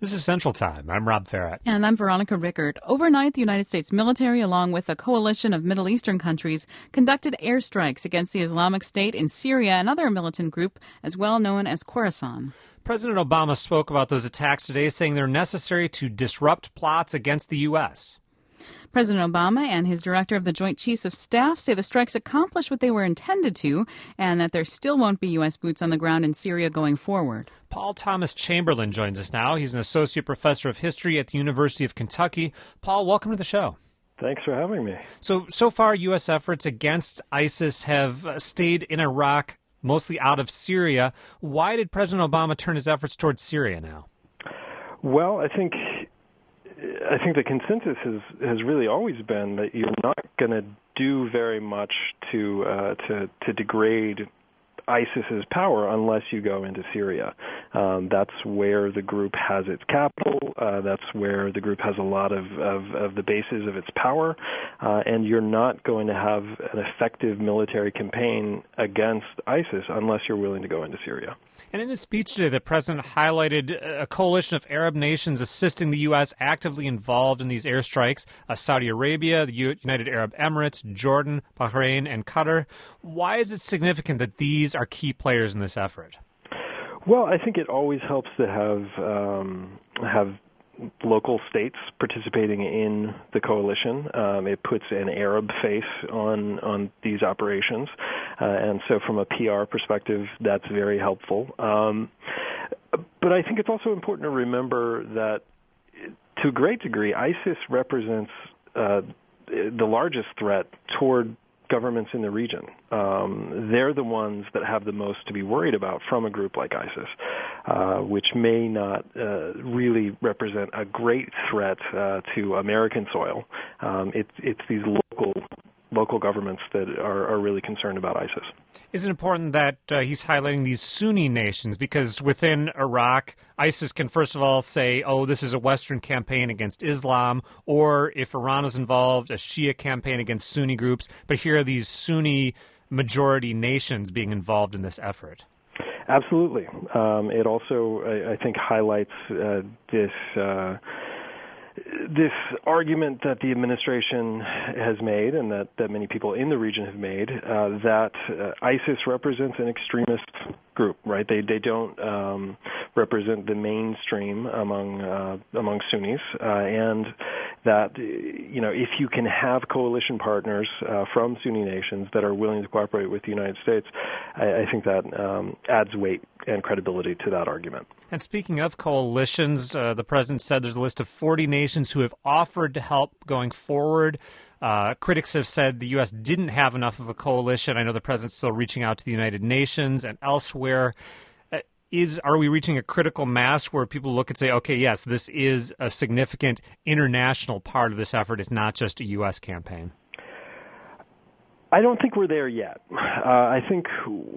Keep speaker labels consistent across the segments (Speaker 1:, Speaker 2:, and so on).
Speaker 1: This is Central Time. I'm Rob Farrett.
Speaker 2: And I'm Veronica Rickard. Overnight, the United States military, along with a coalition of Middle Eastern countries, conducted airstrikes against the Islamic State in Syria, another militant group as well known as Khorasan.
Speaker 1: President Obama spoke about those attacks today, saying they're necessary to disrupt plots against the U.S.
Speaker 2: President Obama and his director of the Joint Chiefs of Staff say the strikes accomplished what they were intended to and that there still won't be U.S. boots on the ground in Syria going forward.
Speaker 1: Paul Thomas Chamberlain joins us now. He's an associate professor of history at the University of Kentucky. Paul, welcome to the show.
Speaker 3: Thanks for having me.
Speaker 1: So far, U.S. efforts against ISIS have stayed in Iraq, mostly out of Syria. Why did President Obama turn his efforts towards Syria now?
Speaker 3: Well, I think the consensus has really always been that you're not going to do very much to degrade ISIS's power unless you go into Syria. That's where the group has its capital. That's where the group has a lot of the bases of its power. And you're not going to have an effective military campaign against ISIS unless you're willing to go into Syria.
Speaker 1: And in his speech today, the president highlighted a coalition of Arab nations assisting the U.S. actively involved in these airstrikes: Saudi Arabia, the United Arab Emirates, Jordan, Bahrain, and Qatar. Why is it significant that these are key players in this effort?
Speaker 3: Well, I think it always helps to have local states participating in the coalition. It puts an Arab face on these operations, and so from a PR perspective, that's very helpful. But I think it's also important to remember that, to a great degree, ISIS represents the largest threat toward governments in the region. They're the ones that have the most to be worried about from a group like ISIS, which may not really represent a great threat to American soil. It's these local governments that are really concerned about ISIS.
Speaker 1: Is it important that he's highlighting these Sunni nations? Because within Iraq, ISIS can first of all say, oh, this is a Western campaign against Islam, or if Iran is involved, a Shia campaign against Sunni groups. But here are these Sunni majority nations being involved in this effort.
Speaker 3: Absolutely. It also, I think, highlights this argument that the administration has made and that many people in the region have made, that ISIS represents an extremist group, right? They don't represent the mainstream among Sunnis, and that, if you can have coalition partners from Sunni nations that are willing to cooperate with the United States, I think that adds weight and credibility to that argument.
Speaker 1: And speaking of coalitions, the president said there's a list of 40 nations who have offered to help going forward. Critics have said the U.S. didn't have enough of a coalition. I know the president's still reaching out to the United Nations and elsewhere. Are we reaching a critical mass where people look and say, okay, yes, this is a significant international part of this effort. It's not just a U.S. campaign?
Speaker 3: I don't think we're there yet. I think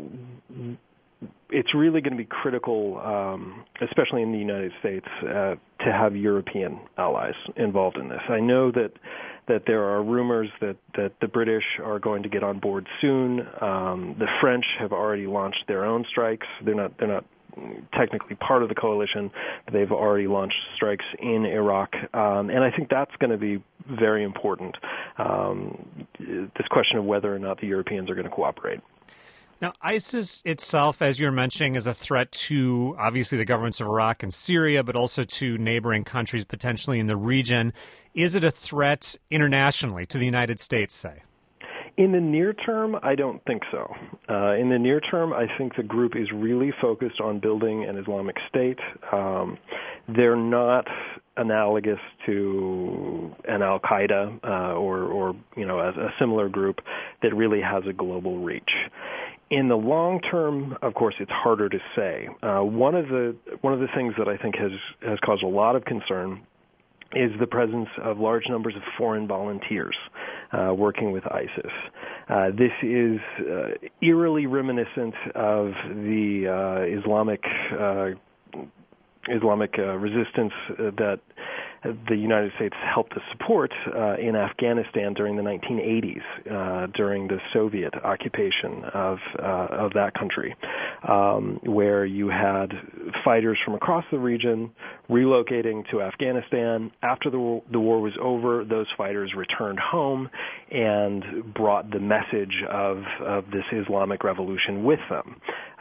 Speaker 3: it's really going to be critical, especially in the United States, to have European allies involved in this. I know that there are rumors that the British are going to get on board soon. The French have already launched their own strikes. They're not technically part of the coalition, but they've already launched strikes in Iraq. And I think that's going to be very important, this question of whether or not the Europeans are going to cooperate.
Speaker 1: Now, ISIS itself, as you're mentioning, is a threat to, obviously, the governments of Iraq and Syria, but also to neighboring countries potentially in the region. Is it a threat internationally to the United States, say?
Speaker 3: In the near term, I don't think so. In the near term, I think the group is really focused on building an Islamic State. They're not analogous to an Al-Qaeda or a similar group that really has a global reach. In the long term, of course, it's harder to say. One of the things that I think has caused a lot of concern is the presence of large numbers of foreign volunteers working with ISIS. This is eerily reminiscent of the Islamic resistance that the United States helped to support in Afghanistan during the 1980s, during the Soviet occupation of that country, where you had fighters from across the region relocating to Afghanistan. After the war was over, those fighters returned home and brought the message of this Islamic revolution with them.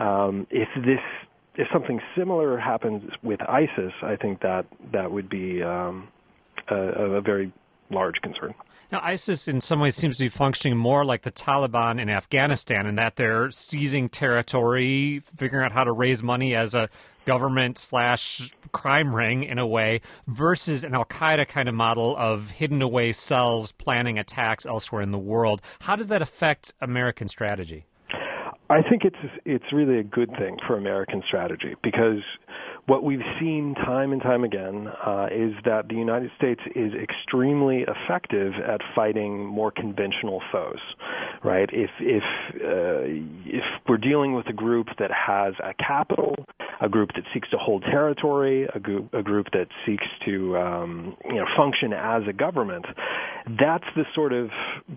Speaker 3: If something similar happens with ISIS, I think that would be a very large concern.
Speaker 1: Now, ISIS in some ways seems to be functioning more like the Taliban in Afghanistan in that they're seizing territory, figuring out how to raise money as a government/crime ring in a way, versus an al-Qaeda kind of model of hidden away cells planning attacks elsewhere in the world. How does that affect American strategy?
Speaker 3: I think it's really a good thing for American strategy, because what we've seen time and time again is that the United States is extremely effective at fighting more conventional foes, right? If we're dealing with a group that has a capital, a group that seeks to hold territory, a group that seeks to function as a government, that's the sort of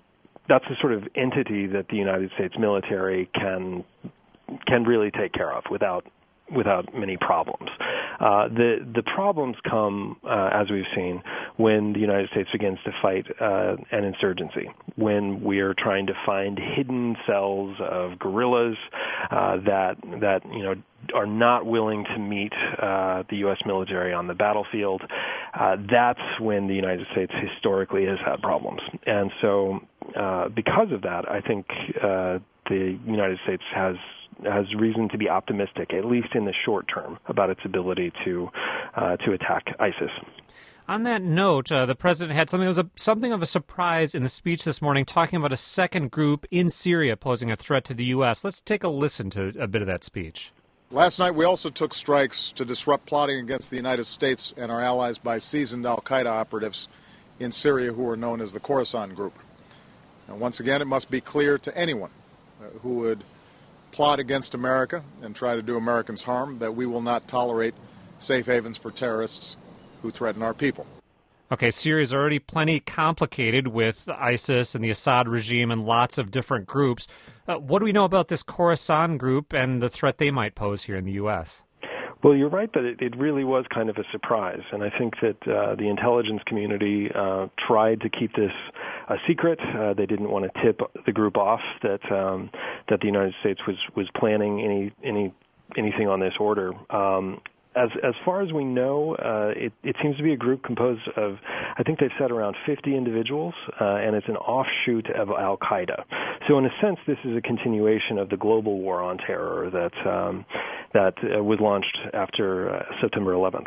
Speaker 3: entity that the United States military can really take care of without many problems. The problems come, as we've seen, when the United States begins to fight an insurgency, when we are trying to find hidden cells of guerrillas that are not willing to meet the U.S. military on the battlefield. That's when the United States historically has had problems. And so because of that, I think the United States has reason to be optimistic, at least in the short term, about its ability to attack ISIS.
Speaker 1: On that note, the president had something of a surprise in the speech this morning, talking about a second group in Syria posing a threat to the U.S. Let's take a listen to a bit of that speech.
Speaker 4: Last night, we also took strikes to disrupt plotting against the United States and our allies by seasoned al-Qaeda operatives in Syria who are known as the Khorasan Group. And once again, it must be clear to anyone who would plot against America and try to do Americans harm that we will not tolerate safe havens for terrorists who threaten our people.
Speaker 1: Okay, Syria is already plenty complicated with ISIS and the Assad regime and lots of different groups. What do we know about this Khorasan group and the threat they might pose here in the U.S.?
Speaker 3: Well, you're right that it really was kind of a surprise, and I think that the intelligence community tried to keep this a secret. They didn't want to tip the group off that the United States was planning anything on this order. As far as we know, it seems to be a group composed of, I think they've said around 50 individuals, and it's an offshoot of al-Qaeda. So in a sense, this is a continuation of the global war on terror that was launched after September 11th.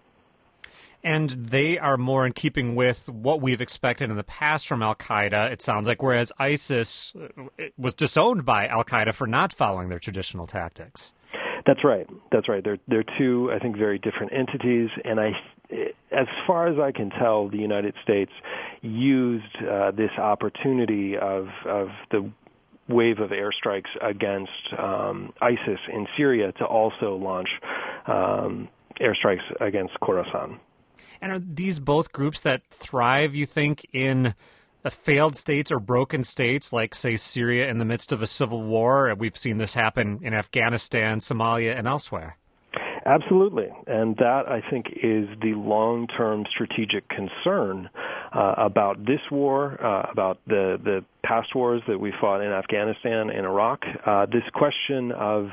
Speaker 1: And they are more in keeping with what we've expected in the past from al-Qaeda, it sounds like, whereas ISIS was disowned by al-Qaeda for not following their traditional tactics.
Speaker 3: That's right. They're two, I think, very different entities, and as far as I can tell, the United States used this opportunity of the wave of airstrikes against ISIS in Syria to also launch airstrikes against Khorasan.
Speaker 1: And are these both groups that thrive, you think, in failed states or broken states like, say, Syria in the midst of a civil war? We've seen this happen in Afghanistan, Somalia, and elsewhere.
Speaker 3: Absolutely. And that, I think, is the long-term strategic concern about this war, about the past wars that we fought in Afghanistan and Iraq. This question of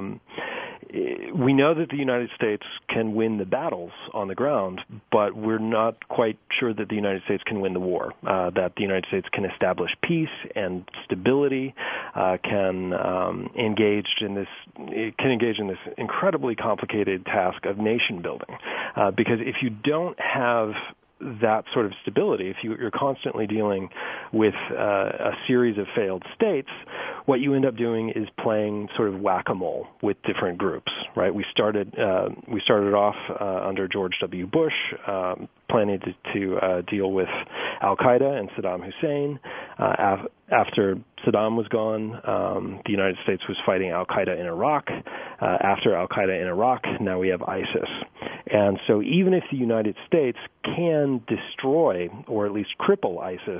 Speaker 3: we know that the United States can win the battles on the ground, but we're not quite sure that the United States can win the war, that the United States can establish peace and stability, can engage in this incredibly complicated task of nation building. Because if you don't have that sort of stability, if you're constantly dealing with a series of failed states, what you end up doing is playing sort of whack-a-mole with different groups, right? We started off under George W. Bush, planning to deal with al-Qaeda and Saddam Hussein. After Saddam was gone, the United States was fighting al-Qaeda in Iraq. After al-Qaeda in Iraq, now we have ISIS. And so even if the United States can destroy or at least cripple ISIS,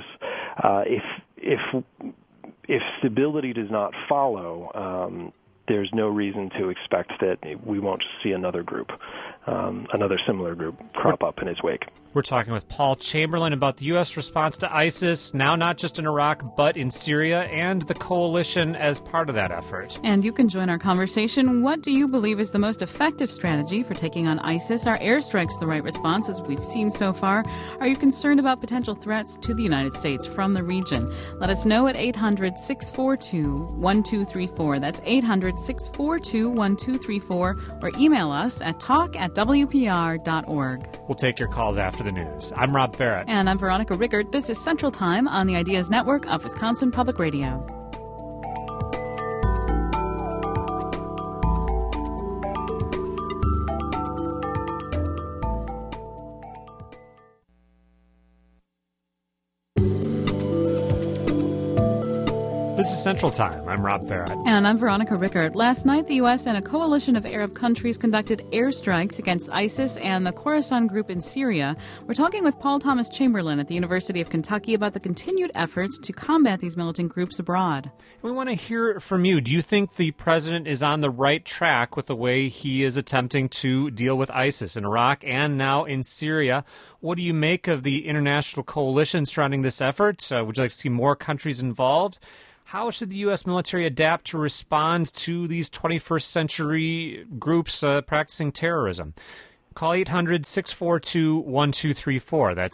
Speaker 3: if stability does not follow, there's no reason to expect that we won't see another similar group crop up in its wake.
Speaker 1: We're talking with Paul Chamberlain about the U.S. response to ISIS, now not just in Iraq, but in Syria, and the coalition as part of that effort.
Speaker 2: And you can join our conversation. What do you believe is the most effective strategy for taking on ISIS? Are airstrikes the right response, as we've seen so far? Are you concerned about potential threats to the United States from the region? Let us know at 800-642-1234. That's 800-642-1234. Or email us at talk@wpr.org.
Speaker 1: We'll take your calls after the news. I'm Rob Farrett.
Speaker 2: And I'm Veronica Rickert. This is Central Time on the Ideas Network of Wisconsin Public Radio.
Speaker 1: This is Central Time. I'm Rob Farrett.
Speaker 2: And I'm Veronica Rickert. Last night, the U.S. and a coalition of Arab countries conducted airstrikes against ISIS and the Khorasan group in Syria. We're talking with Paul Thomas Chamberlain at the University of Kentucky about the continued efforts to combat these militant groups abroad.
Speaker 1: We want to hear from you. Do you think the president is on the right track with the way he is attempting to deal with ISIS in Iraq and now in Syria? What do you make of the international coalition surrounding this effort? Would you like to see more countries involved? How should the U.S. military adapt to respond to these 21st century groups practicing terrorism? Call 800-642-1234. That's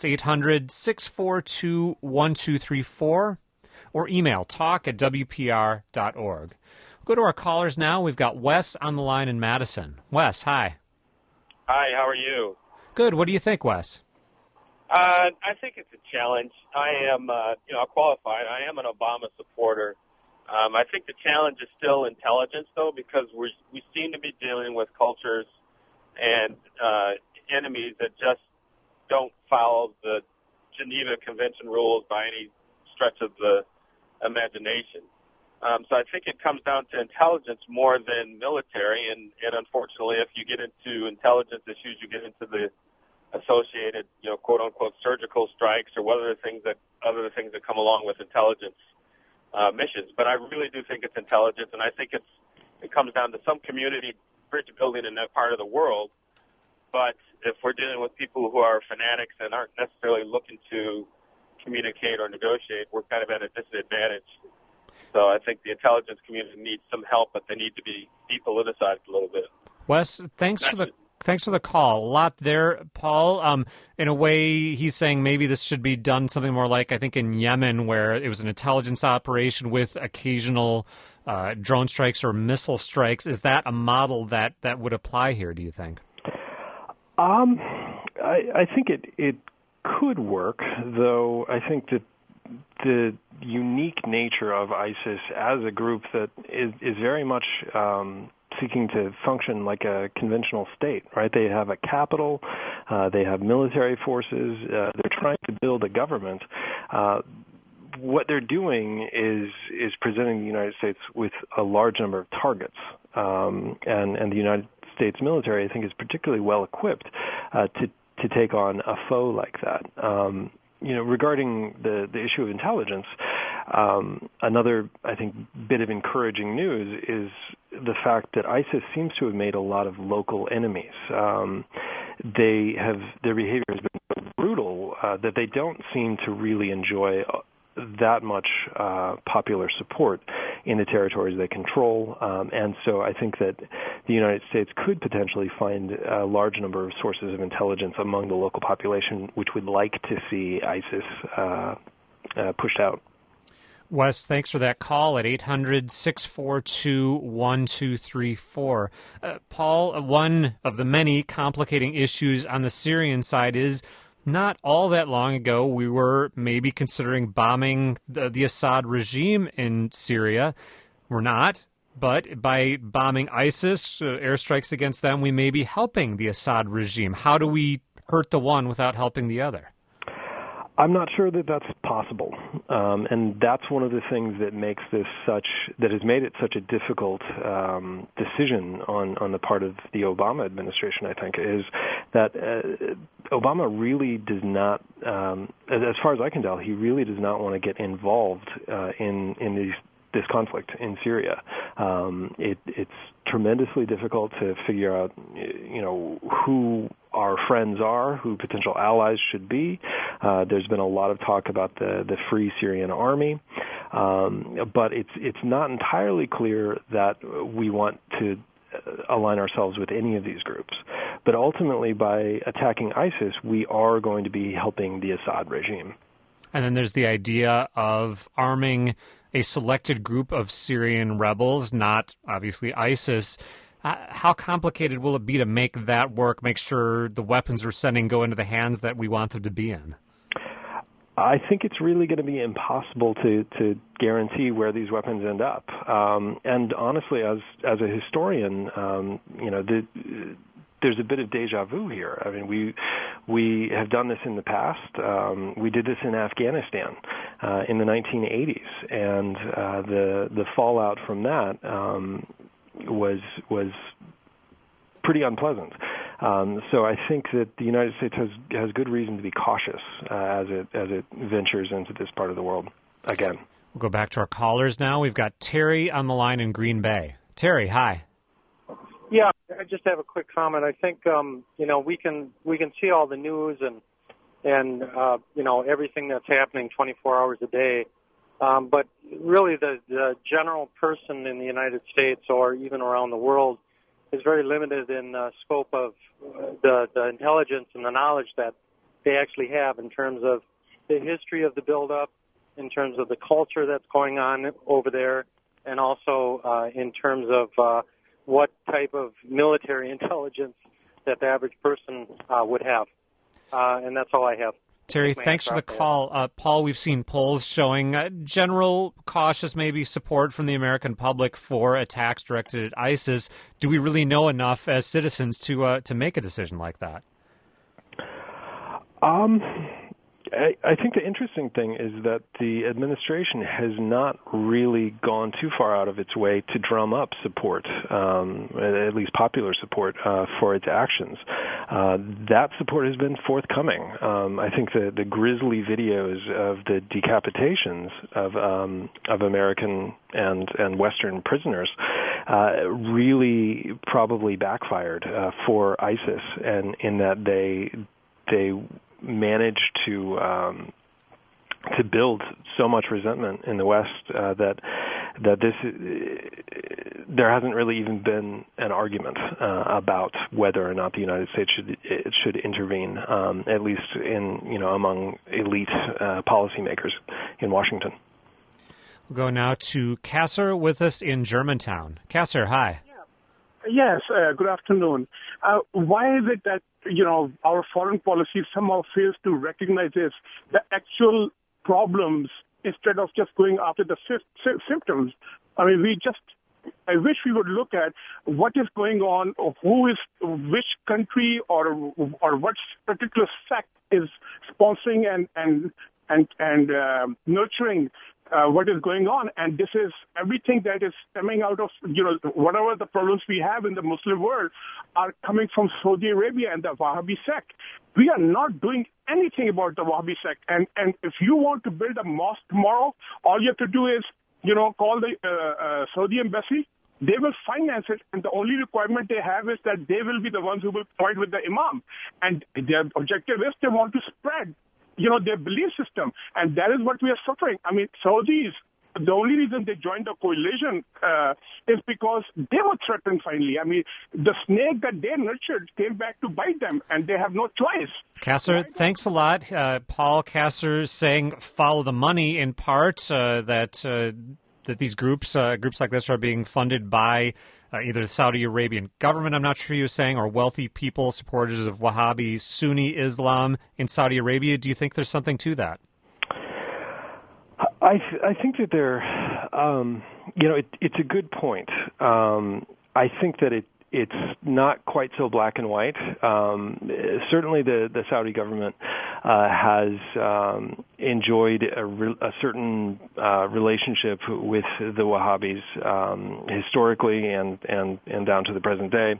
Speaker 1: 800-642-1234. Or email talk@wpr.org. Go to our callers now. We've got Wes on the line in Madison. Wes, hi.
Speaker 5: Hi, how are you?
Speaker 1: Good. What do you think, Wes?
Speaker 5: I think it's a challenge. I am, qualified. I am an Obama supporter. I think the challenge is still intelligence, though, because we seem to be dealing with cultures and enemies that just don't follow the Geneva Convention rules by any stretch of the imagination. So I think it comes down to intelligence more than military, and unfortunately, if you get into intelligence issues, you get into the associated, quote unquote, surgical strikes or other things that come along with intelligence missions. But I really do think it's intelligence, and I think it comes down to some community bridge building in that part of the world. But if we're dealing with people who are fanatics and aren't necessarily looking to communicate or negotiate, we're kind of at a disadvantage. So I think the intelligence community needs some help, but they need to be depoliticized a little bit.
Speaker 1: Wes, thanks for the call. A lot there, Paul. In a way, he's saying maybe this should be done something more like, I think, in Yemen, where it was an intelligence operation with occasional drone strikes or missile strikes. Is that a model that would apply here, do you think?
Speaker 3: I think it could work, though I think that the unique nature of ISIS as a group that is very much seeking to function like a conventional state, right? They have a capital, they have military forces, they're trying to build a government. What they're doing is presenting the United States with a large number of targets, and the United States military, I think, is particularly well equipped to take on a foe like that. Regarding the issue of intelligence, another, I think, bit of encouraging news is the fact that ISIS seems to have made a lot of local enemies. Their behavior has been so brutal that they don't seem to really enjoy that much popular support in the territories they control. And so I think that the United States could potentially find a large number of sources of intelligence among the local population which would like to see ISIS pushed out.
Speaker 1: Wes, thanks for that call at 800-642-1234. Paul, one of the many complicating issues on the Syrian side is not all that long ago, we were maybe considering bombing the Assad regime in Syria. We're not, but by bombing ISIS, airstrikes against them, we may be helping the Assad regime. How do we hurt the one without helping the other?
Speaker 3: I'm not sure that that's possible, and that's one of the things that has made it such a difficult decision on the part of the Obama administration. I think is that Obama really does not, as far as I can tell, he really does not want to get involved in this conflict in Syria. It's tremendously difficult to figure out, who our friends are, who potential allies should be. There's been a lot of talk about the Free Syrian Army, but it's not entirely clear that we want to align ourselves with any of these groups. But ultimately, by attacking ISIS, we are going to be helping the Assad regime.
Speaker 1: And then there's the idea of arming a selected group of Syrian rebels, not obviously ISIS. How complicated will it be to make that work, make sure the weapons we're sending go into the hands that we want them to be in?
Speaker 3: I think it's really going to be impossible to guarantee where these weapons end up. And honestly, as a historian, there's a bit of deja vu here. I mean, we have done this in the past. We did this in Afghanistan in the 1980s, and the fallout from that was pretty unpleasant. So I think that the United States has good reason to be cautious as it ventures into this part of the world again.
Speaker 1: We'll go back to our callers now. We've got Terry on the line in Green Bay. Terry, hi.
Speaker 6: Yeah, I just have a quick comment. I think we can see all the news and everything that's happening 24 hours a day, but really the general person in the United States or even around the world is very limited in scope of the intelligence and the knowledge that they actually have in terms of the history of the buildup, in terms of the culture that's going on over there, and also in terms of what type of military intelligence that the average person would have. And that's all I have.
Speaker 1: Terry, thanks for the call. Paul, we've seen polls showing general cautious maybe support from the American public for attacks directed at ISIS. Do we really know enough as citizens to make a decision like that?
Speaker 3: I think the interesting thing is that the administration has not really gone too far out of its way to drum up support, at least popular support, for its actions. That support has been forthcoming. I think the grisly videos of the decapitations of American and Western prisoners really probably backfired for ISIS, and in that they managed to build so much resentment in the West that there hasn't really even been an argument about whether or not the United States should intervene, at least among elite policymakers in Washington.
Speaker 1: We'll go now to Kasser with us in Germantown. Kasser, hi.
Speaker 7: Yes, good afternoon. Why is it that our foreign policy somehow fails to recognize the actual problems instead of just going after the symptoms? I mean, I wish we would look at what is going on, or which country or what particular sect is sponsoring and nurturing what is going on. And this is everything that is stemming out of, whatever the problems we have in the Muslim world are coming from Saudi Arabia and the Wahhabi sect. We are not doing anything about the Wahhabi sect. And if you want to build a mosque tomorrow, all you have to do is, call the Saudi embassy. They will finance it, and the only requirement they have is that they will be the ones who will point with the imam. And their objective is they want to spread their belief system. And that is what we are suffering. I mean, Saudis, the only reason they joined the coalition is because they were threatened finally. I mean, the snake that they nurtured came back to bite them, and they have no choice.
Speaker 1: Kasser, thanks a lot. Paul Kasser saying follow the money in part, that these groups like this are being funded by either the Saudi Arabian government, I'm not sure he was saying, or wealthy people, supporters of Wahhabi Sunni Islam in Saudi Arabia. Do you think there's something to that?
Speaker 3: I think that it's a good point. I think that it's not quite so black and white. Certainly, the Saudi government has enjoyed a certain relationship with the Wahhabis historically and down to the present day.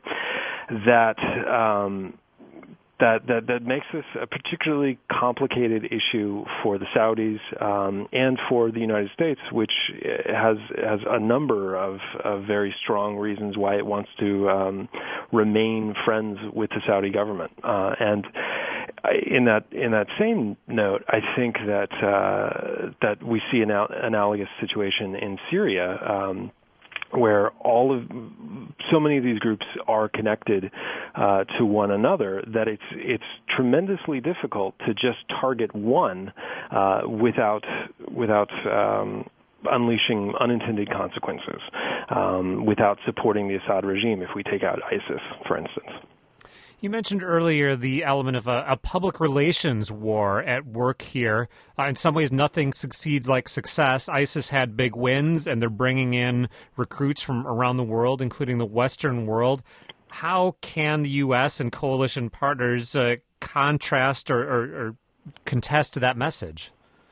Speaker 3: That makes this a particularly complicated issue for the Saudis and for the United States, which has a number of very strong reasons why it wants to remain friends with the Saudi government. And in that same note, I think that we see an analogous situation in Syria. Where so many of these groups are connected to one another that it's tremendously difficult to just target one without unleashing unintended consequences, without supporting the Assad regime. If we take out ISIS, for instance.
Speaker 1: You mentioned earlier the element of a public relations war at work here. In some ways, nothing succeeds like success. ISIS had big wins, and they're bringing in recruits from around the world, including the Western world. How can the U.S. and coalition partners contrast or contest to that message?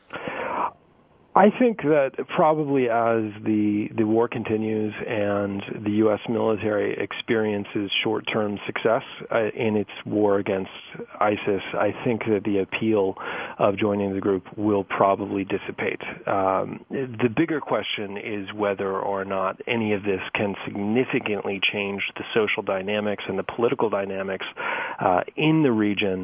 Speaker 3: I think that probably as the war continues and the U.S. military experiences short-term success in its war against ISIS, I think that the appeal of joining the group will probably dissipate. The bigger question is whether or not any of this can significantly change the social dynamics and the political dynamics in the region.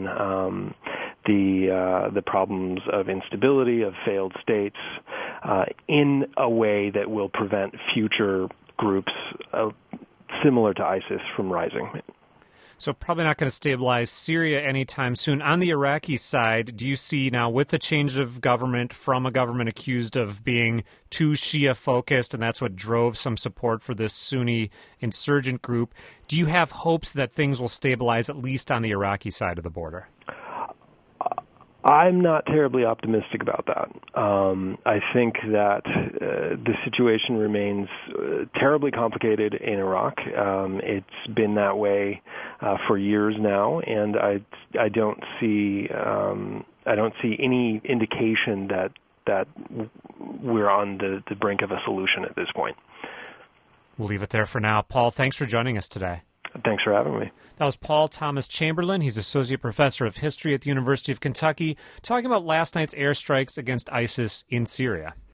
Speaker 3: The problems of instability, of failed states, in a way that will prevent future groups similar to ISIS from rising.
Speaker 1: So probably not going to stabilize Syria anytime soon. On the Iraqi side, do you see now with the change of government from a government accused of being too Shia-focused, and that's what drove some support for this Sunni insurgent group, do you have hopes that things will stabilize at least on the Iraqi side of the border?
Speaker 3: I'm not terribly optimistic about that. I think that the situation remains terribly complicated in Iraq. It's been that way for years now, and I don't see any indication that we're on the brink of a solution at this point.
Speaker 1: We'll leave it there for now. Paul, thanks for joining us today.
Speaker 3: Thanks for having me.
Speaker 1: That was Paul Thomas Chamberlain. He's Associate Professor of History at the University of Kentucky, talking about last night's airstrikes against ISIS in Syria.